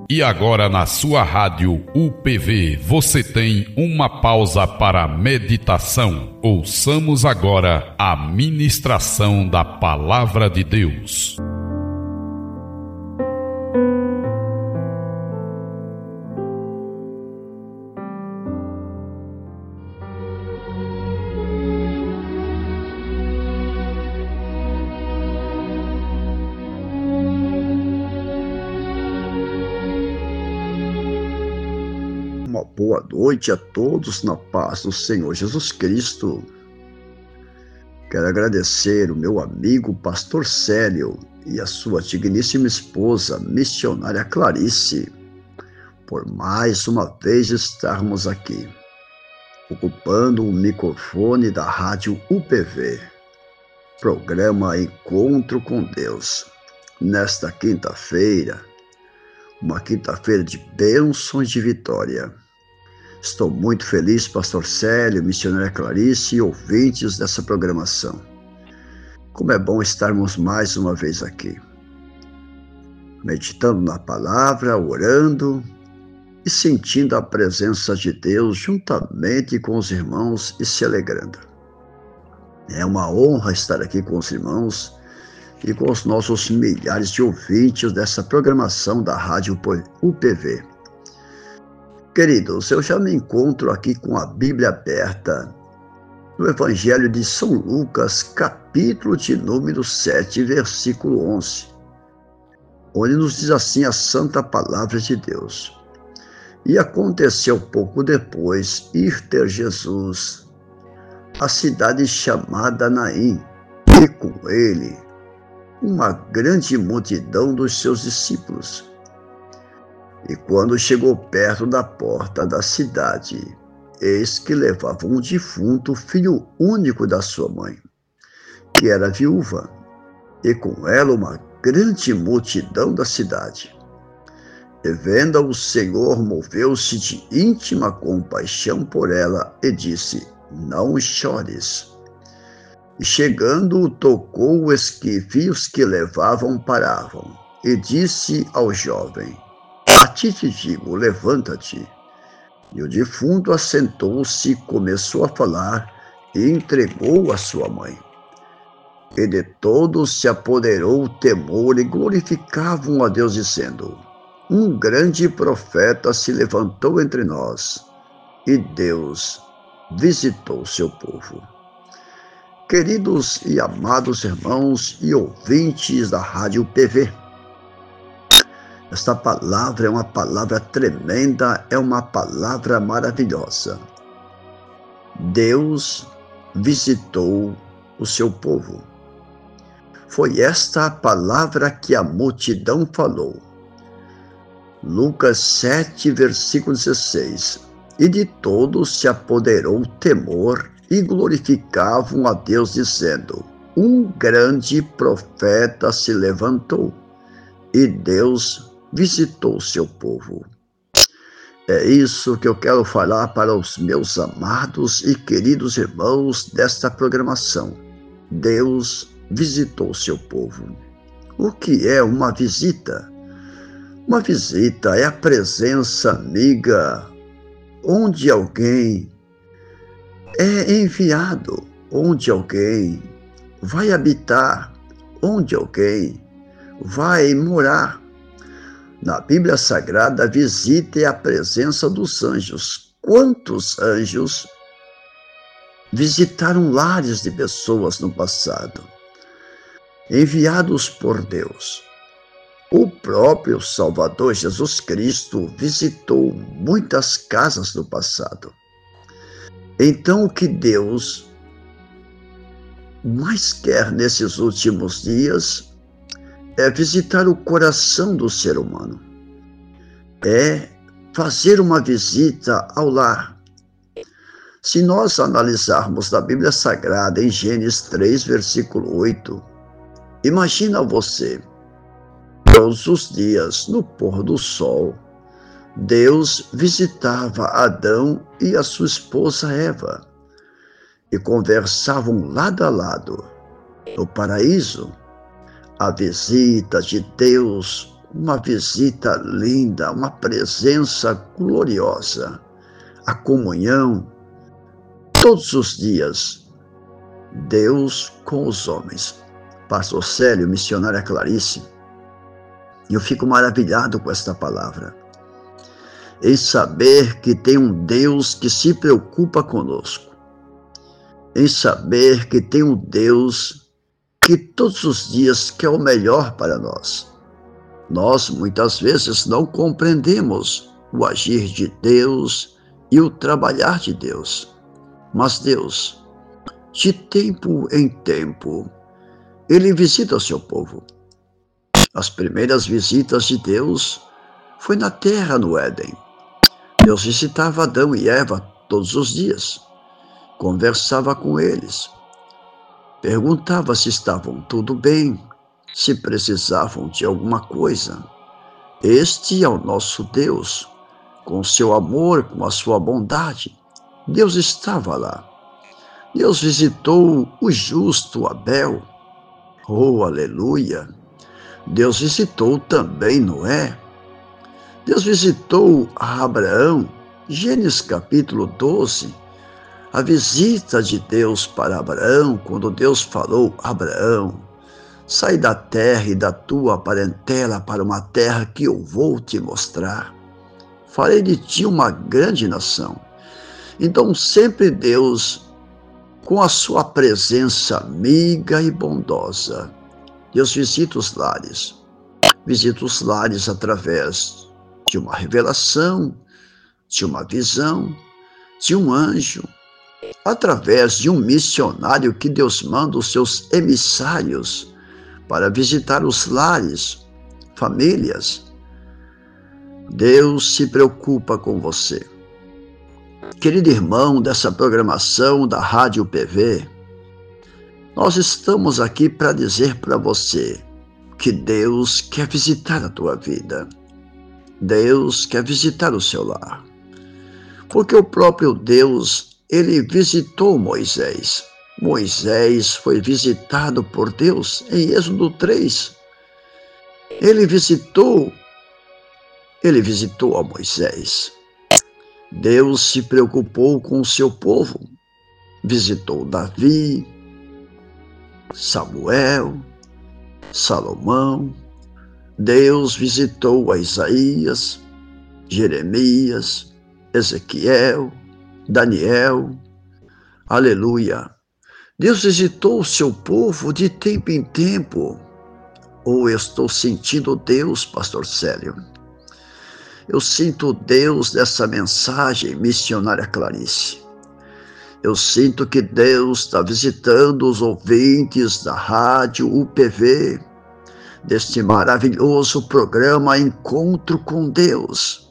E agora na sua rádio UPV você tem uma pausa para meditação. Ouçamos agora a ministração da Palavra de Deus. Uma boa noite a todos na paz do Senhor Jesus Cristo. Quero agradecer o meu amigo Pastor Célio e a sua digníssima esposa, missionária Clarice, por mais uma vez estarmos aqui, ocupando o microfone da Rádio UPV, programa Encontro com Deus, nesta quinta-feira, uma quinta-feira de bênçãos e de vitória. Estou muito feliz, Pastor Célio, missionária Clarice e ouvintes dessa programação. Como é bom estarmos mais uma vez aqui, meditando na palavra, orando e sentindo a presença de Deus juntamente com os irmãos e se alegrando. É uma honra estar aqui com os irmãos e com os nossos milhares de ouvintes dessa programação da Rádio UPV. Queridos, eu já me encontro aqui com a Bíblia aberta no Evangelho de São Lucas, capítulo de número 7, versículo 11, onde nos diz assim a santa palavra de Deus. E aconteceu pouco depois ir ter Jesus à cidade chamada Naim, e com ele uma grande multidão dos seus discípulos. E quando chegou perto da porta da cidade, eis que levava um defunto, filho único da sua mãe, que era viúva, e com ela uma grande multidão da cidade. E vendo-a, o Senhor moveu-se de íntima compaixão por ela e disse: não chores. E chegando, tocou o esquife e os que levavam paravam, e disse ao jovem: a ti te digo, levanta-te. E o defunto assentou-se, começou a falar e entregou a sua mãe. E de todos se apoderou o temor e glorificavam a Deus, dizendo: um grande profeta se levantou entre nós, e Deus visitou seu povo. Queridos e amados irmãos e ouvintes da Rádio UPV, esta palavra é uma palavra tremenda, é uma palavra maravilhosa. Deus visitou o seu povo. Foi esta a palavra que a multidão falou. Lucas 7, versículo 16. E de todos se apoderou o temor e glorificavam a Deus, dizendo: um grande profeta se levantou, e Deus visitou seu povo. É isso que eu quero falar para os meus amados e queridos irmãos desta programação. Deus visitou seu povo. O que é uma visita? Uma visita é a presença amiga, onde alguém é enviado, onde alguém vai habitar, onde alguém vai morar. Na Bíblia Sagrada, a visita é a presença dos anjos. Quantos anjos visitaram lares de pessoas no passado, enviados por Deus? O próprio Salvador Jesus Cristo visitou muitas casas no passado. Então, o que Deus mais quer nesses últimos dias é visitar o coração do ser humano, é fazer uma visita ao lar. Se nós analisarmos na Bíblia Sagrada, em Gênesis 3, versículo 8, imagina você, todos os dias, no pôr do sol, Deus visitava Adão e a sua esposa Eva e conversavam lado a lado no paraíso. A visita de Deus uma visita linda, uma presença gloriosa, a comunhão, todos os dias, Deus com os homens. Pastor Célio, missionária Clarice, eu fico maravilhado com esta palavra. Em saber que tem um Deus que se preocupa conosco. Em saber que tem um Deus que todos os dias quer o melhor para nós. Nós, muitas vezes, não compreendemos o agir de Deus e o trabalhar de Deus. Mas Deus, de tempo em tempo, Ele visita o seu povo. As primeiras visitas de Deus foi na terra, no Éden. Deus visitava Adão e Eva todos os dias. Conversava com eles. Perguntava se estavam tudo bem, se precisavam de alguma coisa. Este é o nosso Deus, com seu amor, com a sua bondade. Deus estava lá. Deus visitou o justo Abel. Oh, aleluia! Deus visitou também Noé. Deus visitou a Abraão. Gênesis capítulo 12. A visita de Deus para Abraão, quando Deus falou: Abraão, sai da terra e da tua parentela para uma terra que eu vou te mostrar. Farei de ti uma grande nação. Então sempre Deus, com a sua presença amiga e bondosa, Deus visita os lares. Visita os lares através de uma revelação, de uma visão, de um anjo, através de um missionário que Deus manda os seus emissários para visitar os lares, famílias. Deus se preocupa com você. Querido irmão dessa programação da Rádio UPV, nós estamos aqui para dizer para você que Deus quer visitar a tua vida. Deus quer visitar o seu lar. Porque o próprio Deus, Ele visitou Moisés. Moisés foi visitado por Deus em Êxodo 3. Ele visitou a Moisés. Deus se preocupou com o seu povo. Visitou Davi, Samuel, Salomão. Deus visitou a Isaías, Jeremias, Ezequiel, Daniel. Aleluia! Deus visitou o seu povo de tempo em tempo. Eu estou sentindo Deus, pastor Célio. Eu sinto Deus dessa mensagem, missionária Clarice. Eu sinto que Deus está visitando os ouvintes da Rádio UPV, deste maravilhoso programa Encontro com Deus.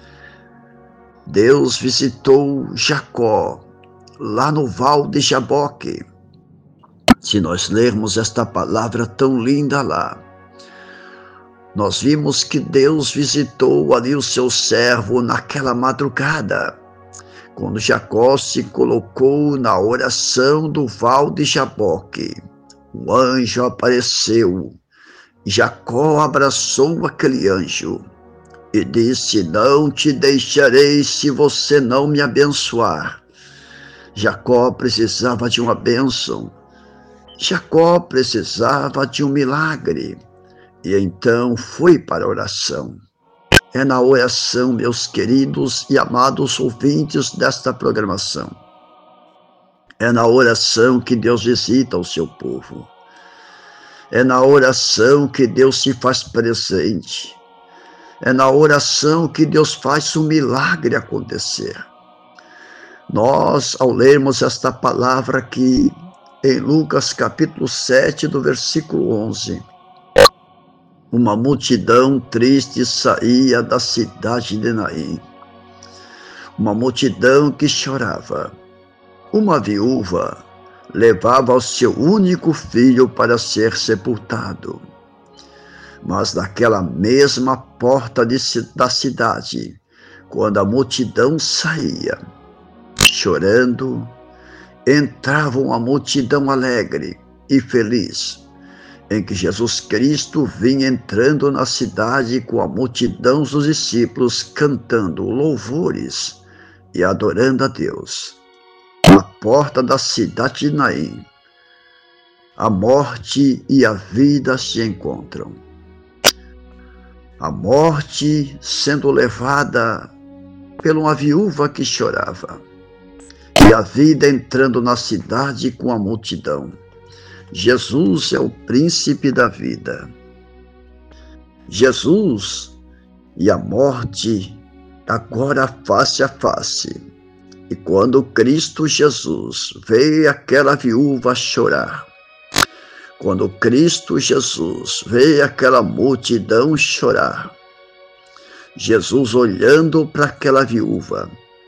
Deus visitou Jacó, lá no Val de Jaboque. Se nós lermos esta palavra tão linda lá, nós vimos que Deus visitou ali o seu servo naquela madrugada, quando Jacó se colocou na oração do Val de Jaboque. O anjo apareceu. Jacó abraçou aquele anjo e disse: não te deixarei se você não me abençoar. Jacó precisava de uma bênção. Jacó precisava de um milagre. E então foi para a oração. É na oração, meus queridos e amados ouvintes desta programação. É na oração que Deus visita o seu povo. É na oração que Deus se faz presente. É na oração que Deus faz o milagre acontecer. Nós, ao lermos esta palavra aqui, em Lucas capítulo 7, do versículo 11, uma multidão triste saía da cidade de Naim. Uma multidão que chorava. Uma viúva levava o seu único filho para ser sepultado. Mas naquela mesma porta da cidade, quando a multidão saía, chorando, entrava uma multidão alegre e feliz. em que Jesus Cristo vinha entrando na cidade com a multidão dos discípulos cantando louvores e adorando a Deus. Na porta da cidade de Naim, a morte e a vida se encontram. A morte sendo levada por uma viúva que chorava, e a vida entrando na cidade com a multidão. Jesus é o príncipe da vida. Jesus e a morte agora face a face. E quando Cristo Jesus vê aquela viúva chorar, quando Cristo Jesus vê aquela multidão chorar, Jesus olhando para aquela viúva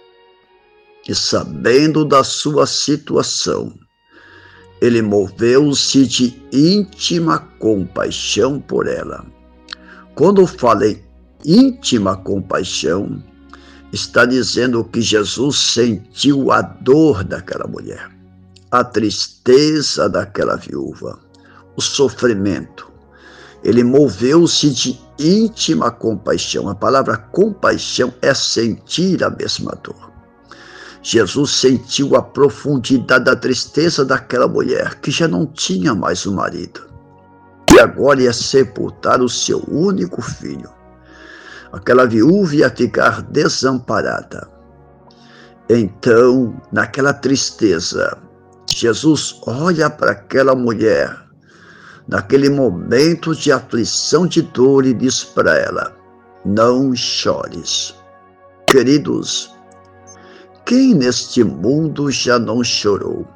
e sabendo da sua situação, ele moveu-se de íntima compaixão por ela. Quando fala em íntima compaixão, está dizendo que Jesus sentiu a dor daquela mulher, a tristeza daquela viúva, o sofrimento. Ele moveu-se de íntima compaixão. A palavra compaixão é sentir a mesma dor. Jesus sentiu a profundidade da tristeza daquela mulher que já não tinha mais um marido e agora ia sepultar o seu único filho. Aquela viúva ia ficar desamparada. Então, naquela tristeza, Jesus olha para aquela mulher, naquele momento de aflição, de dor, e diz para ela: não chores. Queridos, quem neste mundo já não chorou?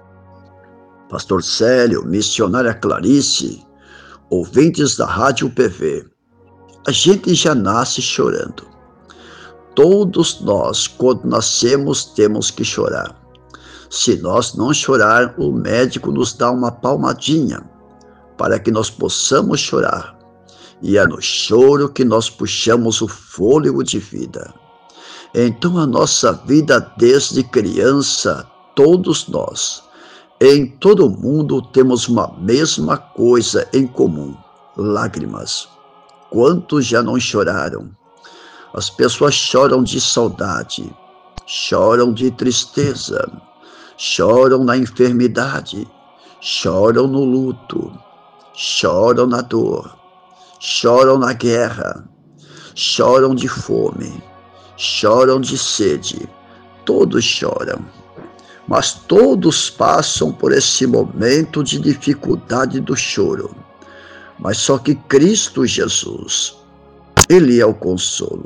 Pastor Célio, missionária Clarice, ouvintes da Rádio UPV, a gente já nasce chorando. Todos nós, quando nascemos, temos que chorar. Se nós não chorar, o médico nos dá uma palmadinha para que nós possamos chorar. E é no choro que nós puxamos o fôlego de vida. Então a nossa vida desde criança, todos nós, em todo o mundo, temos uma mesma coisa em comum: lágrimas. Quantos já não choraram? As pessoas choram de saudade, choram de tristeza, choram na enfermidade, choram no luto, choram na dor, choram na guerra, choram de fome, choram de sede. Todos choram, mas todos passam por esse momento de dificuldade do choro. Mas só que Cristo Jesus, Ele é o consolo.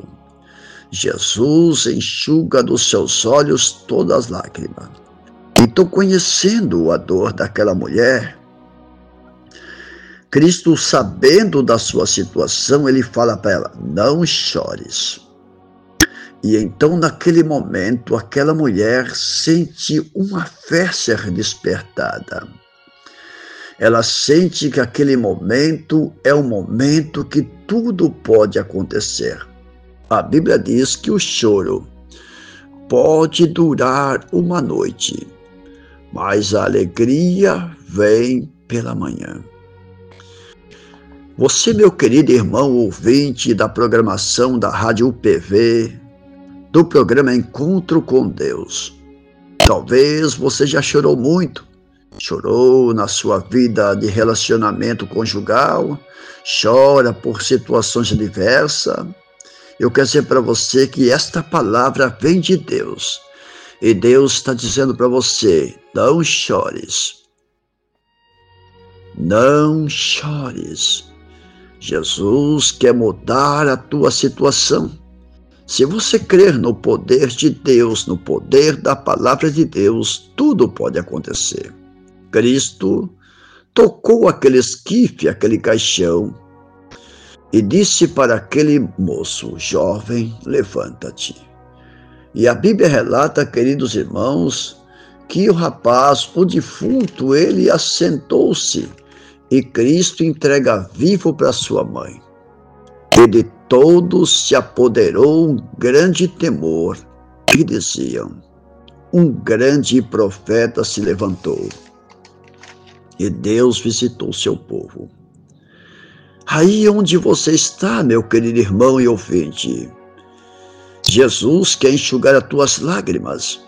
Jesus enxuga dos seus olhos todas as lágrimas. Então, conhecendo a dor daquela mulher, Cristo, sabendo da sua situação, Ele fala para ela: não chores. E então, naquele momento, aquela mulher sente uma fé ser despertada. Ela sente que aquele momento é um momento que tudo pode acontecer. A Bíblia diz que o choro pode durar uma noite, mas a alegria vem pela manhã. Você, meu querido irmão ouvinte da programação da Rádio UPV, do programa Encontro com Deus, talvez você já chorou muito. Chorou na sua vida de relacionamento conjugal, chora por situações diversas. Eu quero dizer para você que esta palavra vem de Deus. E Deus está dizendo para você: não chores. Não chores. Jesus quer mudar a tua situação. Se você crer no poder de Deus, no poder da palavra de Deus, tudo pode acontecer. Cristo tocou aquele esquife, aquele caixão, e disse para aquele moço: jovem, levanta-te. E a Bíblia relata, queridos irmãos, que o rapaz, o defunto, ele assentou-se, e Cristo entrega vivo para sua mãe. E de todos se apoderou um grande temor, e diziam: um grande profeta se levantou. E Deus visitou seu povo. Aí onde você está, meu querido irmão e ouvinte, Jesus quer enxugar as tuas lágrimas.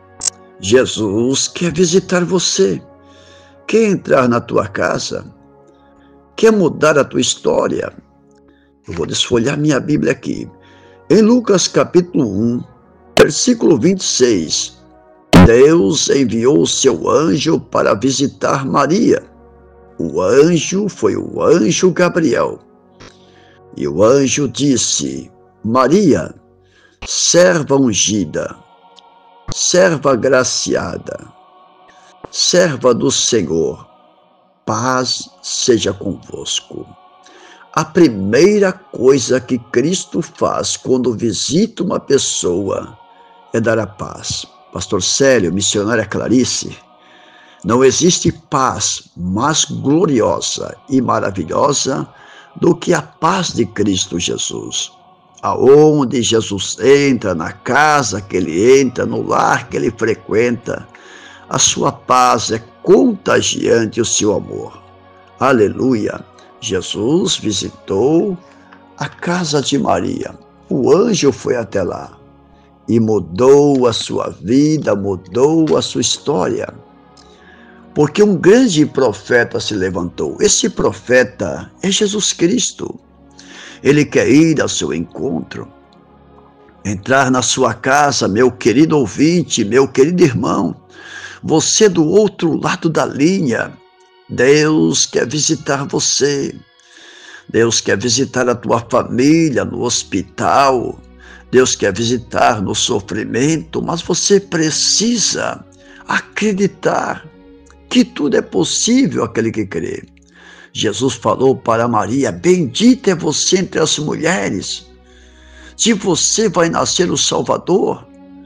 Jesus quer visitar você, quer entrar na tua casa, quer mudar a tua história. Eu vou desfolhar minha Bíblia aqui. Em Lucas capítulo 1, versículo 26, Deus enviou o seu anjo para visitar Maria. O anjo foi o anjo Gabriel. E o anjo disse: Maria, serva ungida, serva agraciada, serva do Senhor, paz seja convosco. A primeira coisa que Cristo faz quando visita uma pessoa é dar a paz. Pastor Célio, missionária Clarice, não existe paz mais gloriosa e maravilhosa do que a paz de Cristo Jesus. Aonde Jesus entra, na casa que ele entra, no lar que ele frequenta, a sua paz é contagiante, o seu amor. Aleluia! Jesus visitou a casa de Maria. O anjo foi até lá e mudou a sua vida, mudou a sua história. Porque um grande profeta se levantou. Esse profeta é Jesus Cristo. Ele quer ir ao seu encontro, entrar na sua casa, meu querido ouvinte, meu querido irmão. Você do outro lado da linha, Deus quer visitar você. Deus quer visitar a tua família no hospital. Deus quer visitar no sofrimento, mas você precisa acreditar que tudo é possível àquele que crê. Jesus falou para Maria: bendita é você entre as mulheres. De você vai nascer o Salvador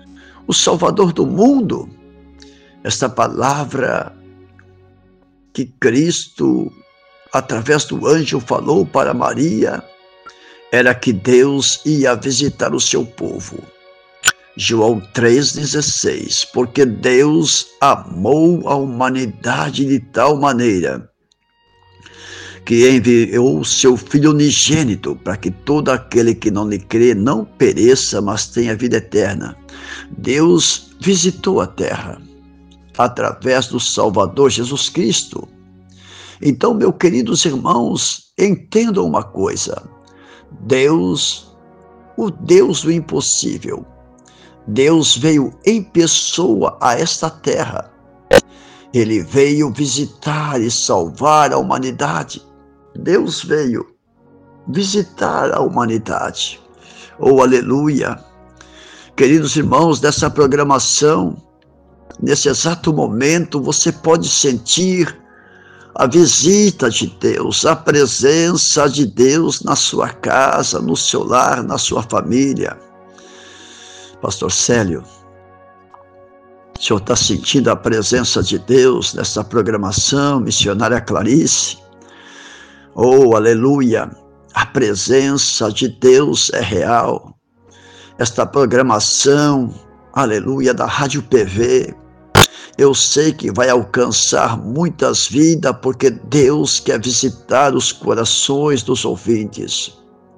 do mundo. Esta palavra que Cristo, através do anjo, falou para Maria, era que Deus ia visitar o seu povo. João 3,16, porque Deus amou a humanidade de tal maneira que enviou o seu Filho unigênito para que todo aquele que não lhe crê não pereça, mas tenha vida eterna. Deus visitou a terra através do Salvador Jesus Cristo. Então, meus queridos irmãos, entendam uma coisa. Deus, o Deus do impossível, Deus veio em pessoa a esta terra. Ele veio visitar e salvar a humanidade. Deus veio visitar a humanidade. Oh, aleluia! Queridos irmãos, dessa programação, nesse exato momento, você pode sentir a visita de Deus, a presença de Deus na sua casa, no seu lar, na sua família. Pastor Célio, o senhor está sentindo a presença de Deus nessa programação, missionária Clarice? Oh, aleluia! A presença de Deus é real. Esta programação, aleluia, da Rádio PV, eu sei que vai alcançar muitas vidas, porque Deus quer visitar os corações dos ouvintes.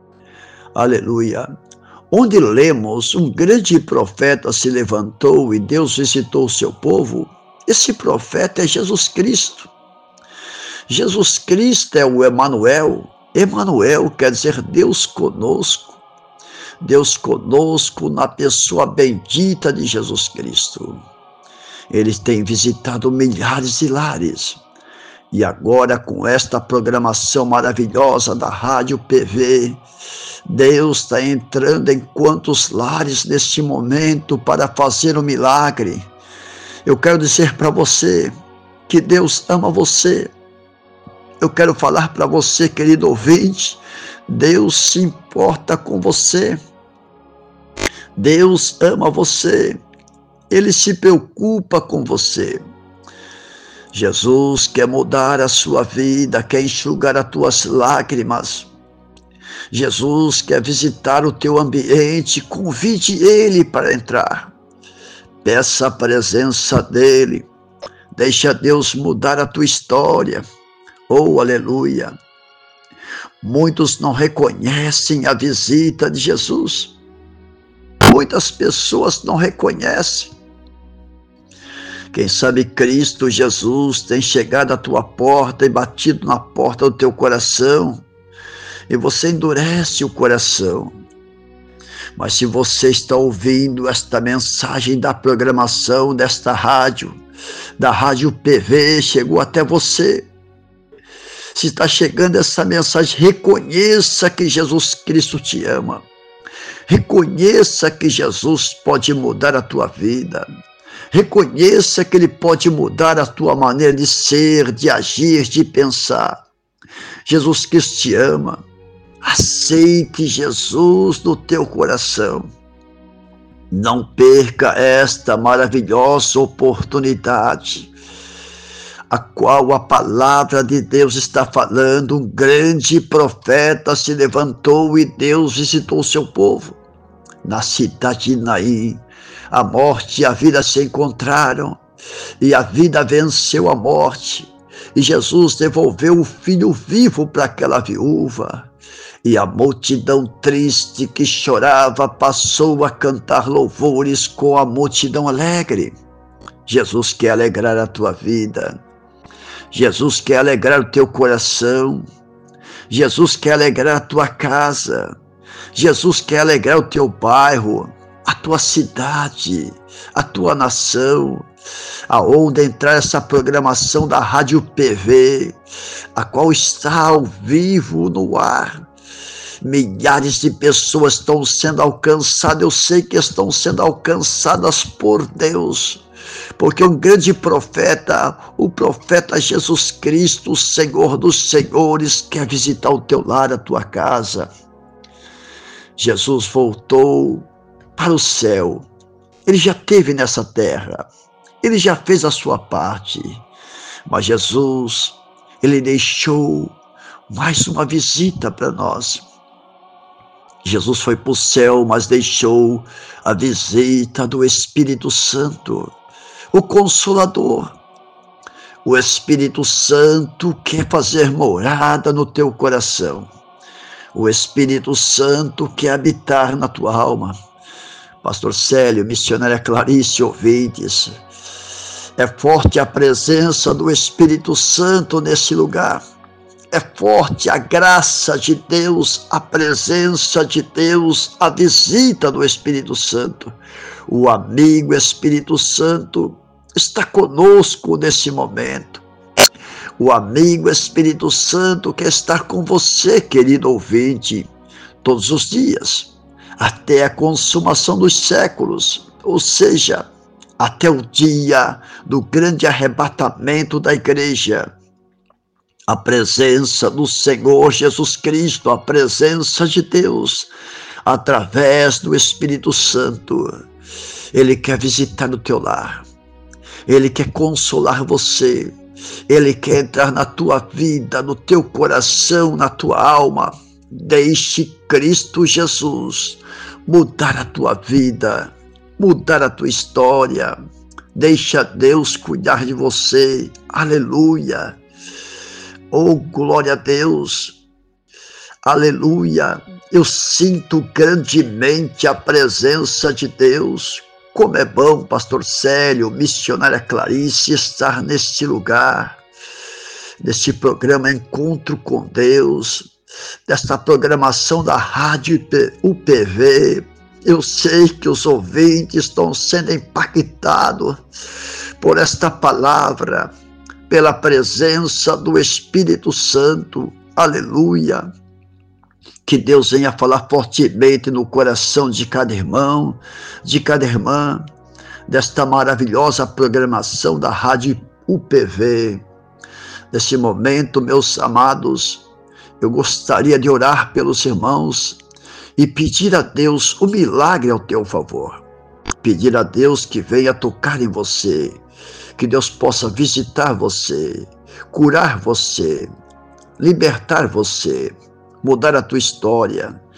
Aleluia! Onde lemos um grande profeta se levantou e Deus visitou o seu povo, esse profeta é Jesus Cristo. Jesus Cristo é o Emanuel. Emanuel quer dizer Deus conosco. Deus conosco na pessoa bendita de Jesus Cristo. Ele tem visitado milhares de lares. E agora, com esta programação maravilhosa da Rádio PV, Deus está entrando em quantos lares neste momento para fazer um milagre. Eu quero dizer para você que Deus ama você. Eu quero falar para você, querido ouvinte, Deus se importa com você. Deus ama você. Ele se preocupa com você. Jesus quer mudar a sua vida, quer enxugar as tuas lágrimas. Jesus quer visitar o teu ambiente, convide Ele para entrar. Peça a presença dEle. Deixa Deus mudar a tua história. Oh, aleluia! Muitos não reconhecem a visita de Jesus. Muitas pessoas não reconhecem. Quem sabe Cristo Jesus tem chegado à tua porta e batido na porta do teu coração, e você endurece o coração. Mas se você está ouvindo esta mensagem da programação desta rádio, da Rádio UPV, chegou até você. Se está chegando essa mensagem, reconheça que Jesus Cristo te ama. Reconheça que Jesus pode mudar a tua vida. Reconheça que Ele pode mudar a tua maneira de ser, de agir, de pensar. Jesus Cristo te ama. Aceite Jesus no teu coração. Não perca esta maravilhosa oportunidade, a qual a palavra de Deus está falando. Um grande profeta se levantou e Deus visitou o seu povo. Na cidade de Naim, a morte e a vida se encontraram, e a vida venceu a morte, e Jesus devolveu o filho vivo para aquela viúva, e a multidão triste que chorava passou a cantar louvores com a multidão alegre. Jesus quer alegrar a tua vida, Jesus quer alegrar o teu coração, Jesus quer alegrar a tua casa, Jesus quer alegrar o teu bairro, a tua cidade, a tua nação, aonde entrar essa programação da Rádio UPV, a qual está ao vivo no ar. Milhares de pessoas estão sendo alcançadas, eu sei que estão sendo alcançadas por Deus, porque um grande profeta, o profeta Jesus Cristo, o Senhor dos Senhores, quer visitar o teu lar, a tua casa. Jesus voltou para o céu, Ele já esteve nessa terra, Ele já fez a sua parte, mas Jesus, Ele deixou mais uma visita para nós. Jesus foi para o céu, mas deixou a visita do Espírito Santo, o Consolador. O Espírito Santo quer fazer morada no teu coração. O Espírito Santo quer habitar na tua alma. Pastor Célio, missionária Clarice, ouvintes, é forte a presença do Espírito Santo nesse lugar. É forte a graça de Deus, a presença de Deus, a visita do Espírito Santo. O amigo Espírito Santo está conosco nesse momento. O amigo Espírito Santo quer estar com você, querido ouvinte, todos os dias, até a consumação dos séculos, ou seja, até o dia do grande arrebatamento da igreja. A presença do Senhor Jesus Cristo, a presença de Deus, através do Espírito Santo, Ele quer visitar o teu lar, Ele quer consolar você, Ele quer entrar na tua vida, no teu coração, na tua alma. Deixe Cristo Jesus mudar a tua vida, mudar a tua história. Deixa Deus cuidar de você. Aleluia. Oh, glória a Deus, aleluia, eu sinto grandemente a presença de Deus. Como é bom, pastor Célio, missionária Clarice, estar neste lugar, neste programa Encontro com Deus, desta programação da Rádio UPV. Eu sei que os ouvintes estão sendo impactados por esta palavra, pela presença do Espírito Santo, aleluia. Que Deus venha falar fortemente no coração de cada irmão, de cada irmã, desta maravilhosa programação da Rádio UPV. Nesse momento, meus amados, eu gostaria de orar pelos irmãos e pedir a Deus o milagre ao teu favor. Pedir a Deus que venha tocar em você, que Deus possa visitar você, curar você, libertar você, mudar a tua história,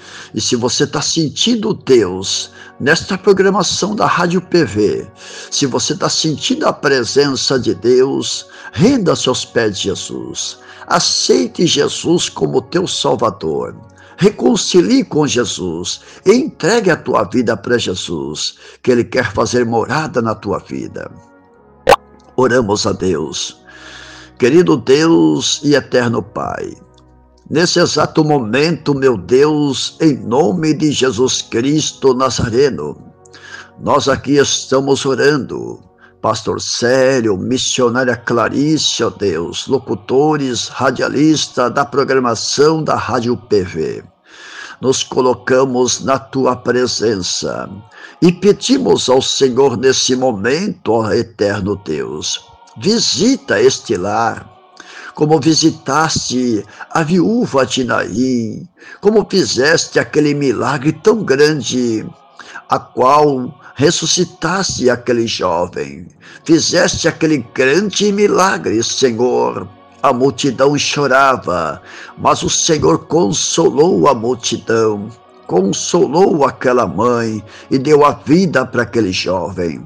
E se você está sentindo Deus nesta programação da Rádio PV, se você está sentindo a presença de Deus, renda-se aos pés de Jesus. Aceite Jesus como teu Salvador. Reconcilie com Jesus. E entregue a tua vida para Jesus, que Ele quer fazer morada na tua vida. Oramos a Deus. Querido Deus e eterno Pai, nesse exato momento, meu Deus, em nome de Jesus Cristo Nazareno, nós aqui estamos orando. Pastor Célio, missionária Clarice, ó Deus, locutores, radialista da programação da Rádio PV. Nos colocamos na Tua presença e pedimos ao Senhor nesse momento, ó eterno Deus, visita este lar, como visitaste a viúva de Naim, como fizeste aquele milagre tão grande, a qual ressuscitaste aquele jovem, fizeste aquele grande milagre, Senhor. A multidão chorava, mas o Senhor consolou a multidão, consolou aquela mãe e deu a vida para aquele jovem.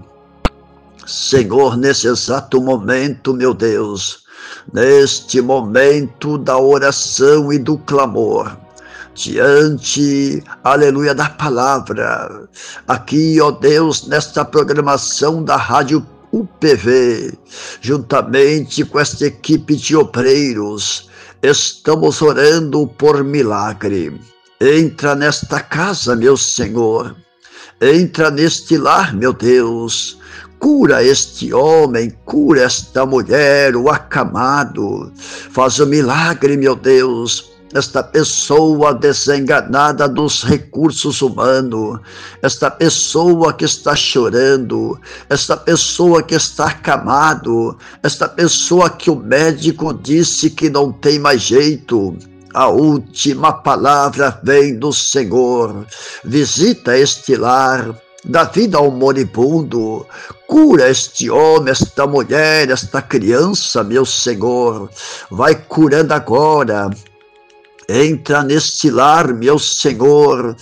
Senhor, nesse exato momento, meu Deus, neste momento da oração e do clamor, diante, aleluia, da palavra, aqui, ó Deus, nesta programação da Rádio UPV, juntamente com esta equipe de obreiros, estamos orando por milagre. Entra nesta casa, meu Senhor, entra neste lar, meu Deus, cura este homem, cura esta mulher, o acamado, faz um milagre, meu Deus, esta pessoa desenganada dos recursos humanos, esta pessoa que está chorando, esta pessoa que está acamado, esta pessoa que o médico disse que não tem mais jeito. A última palavra vem do Senhor. Visita este lar, dá vida ao moribundo, cura este homem, esta mulher, esta criança, meu Senhor. Vai curando agora. Entra neste lar, meu Senhor,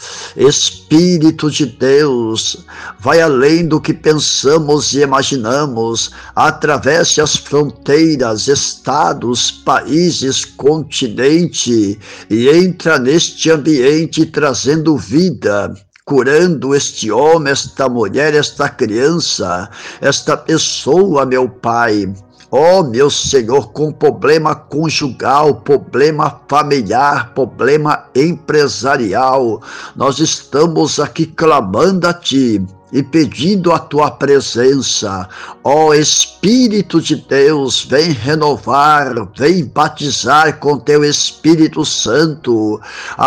Espírito de Deus, vai além do que pensamos e imaginamos, atravesse as fronteiras, estados, países, continente, e entra neste ambiente trazendo vida, curando este homem, esta mulher, esta criança, esta pessoa, meu Pai. Ó, meu Senhor, com problema conjugal, problema familiar, problema empresarial, nós estamos aqui clamando a Ti e pedindo a Tua presença. Ó Espírito de Deus, vem renovar, vem batizar com Teu Espírito Santo.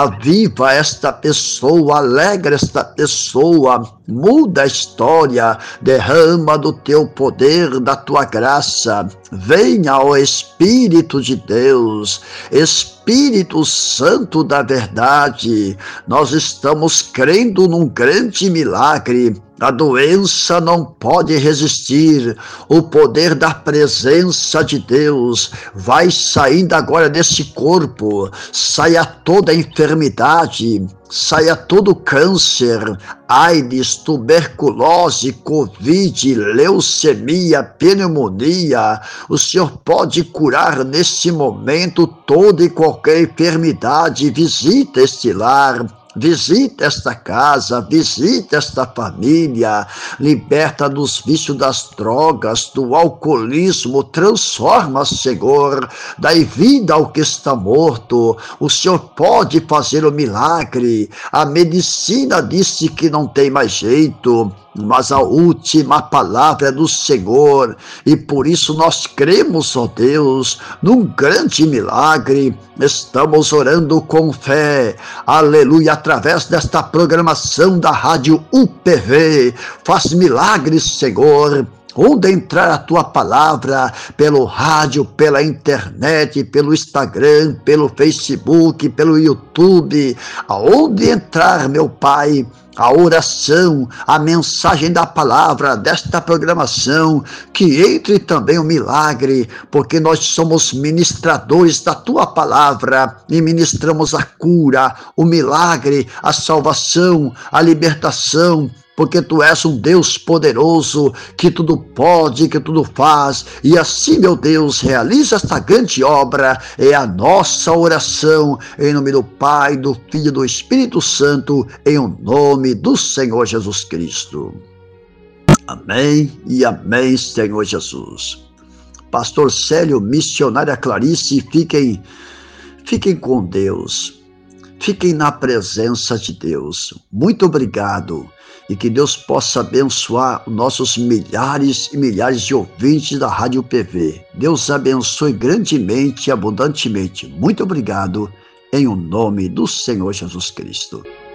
Aviva esta pessoa, alegra esta pessoa, muda a história, derrama do Teu poder, da Tua graça. Venha, ó Espírito de Deus, Espírito Santo da verdade, nós estamos crendo num grande milagre. A doença não pode resistir, o poder da presença de Deus vai saindo agora desse corpo, saia toda a enfermidade, saia todo câncer, AIDS, tuberculose, Covid, leucemia, pneumonia. O Senhor pode curar nesse momento toda e qualquer enfermidade. Visita este lar, visita esta casa, visita esta família, liberta dos vícios das drogas, do alcoolismo, transforma, Senhor, dai vida ao que está morto. O Senhor pode fazer o milagre. A medicina disse que não tem mais jeito, mas a última palavra é do Senhor, e por isso nós cremos, ó Deus, num grande milagre. Estamos orando com fé, aleluia, através desta programação da Rádio UPV. Faz milagres, Senhor, onde entrar a tua palavra, pelo rádio, pela internet, pelo Instagram, pelo Facebook, pelo YouTube, aonde entrar, meu Pai, a oração, a mensagem da palavra desta programação, que entre também o milagre, porque nós somos ministradores da tua palavra e ministramos a cura, o milagre, a salvação, a libertação, porque tu és um Deus poderoso, que tudo pode, que tudo faz, e assim, meu Deus, realiza esta grande obra. É a nossa oração, em nome do Pai, do Filho e do Espírito Santo, em o nome do Senhor Jesus Cristo. Amém e amém, Senhor Jesus. Pastor Célio, missionária Clarice, fiquem com Deus, fiquem na presença de Deus. Muito obrigado. E que Deus possa abençoar nossos milhares e milhares de ouvintes da Rádio UPV. Deus abençoe grandemente e abundantemente. Muito obrigado, em o nome do Senhor Jesus Cristo.